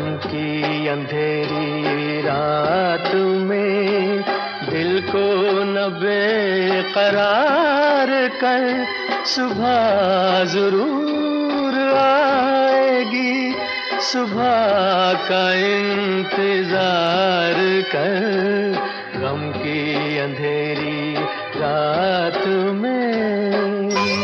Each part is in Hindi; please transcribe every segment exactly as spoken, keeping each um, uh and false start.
गम की अंधेरी रात में दिल को न बेकरार कर, सुबह जरूर आएगी, सुबह का इंतजार कर, गम की अंधेरी रात में।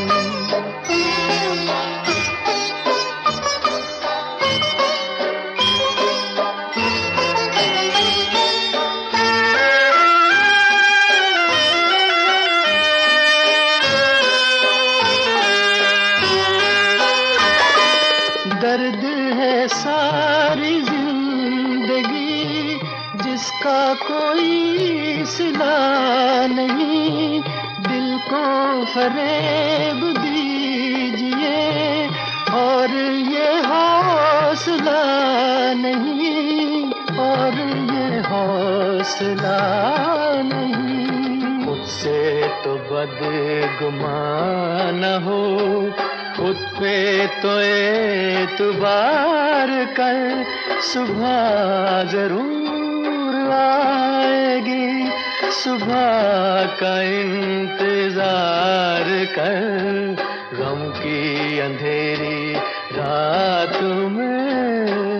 दर्द है सारी जिंदगी जिसका कोई सिला नहीं, दिल को फरेब दीजिए और ये हौसला नहीं, और ये हौसला नहीं। मुझसे तो बदगुमान हो, खुद पे तो एतबार कर, सुबह जरूर आएगी, सुबह का इंतजार कर, गम की अंधेरी रात में।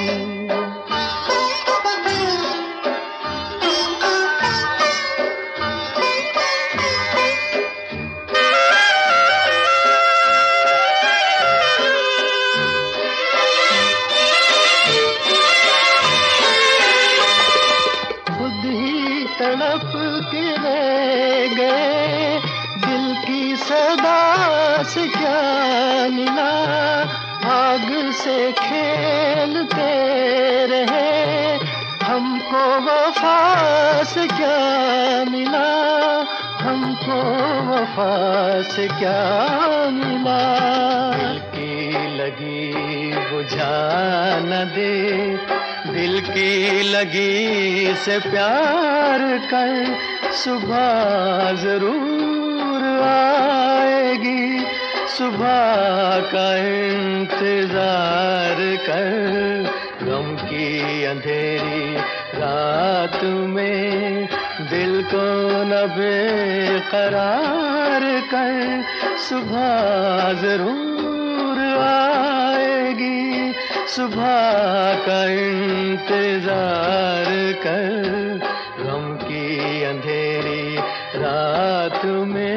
तड़प के रह गए, दिल की सदा से क्या मिला, आग से खेलते रहे, हमको वफा से क्या मिला, हमको वफा से क्या मिला। दिल की लगी बुझा न दे, दिल की लगी से प्यार कर, सुबह जरूर आएगी, सुबह का इंतजार कर, गम की अंधेरी रात में दिल को न बेकरार कर, सुबह जरूर आएगी, सुबह का इंतजार कर, गम की अंधेरी रात में।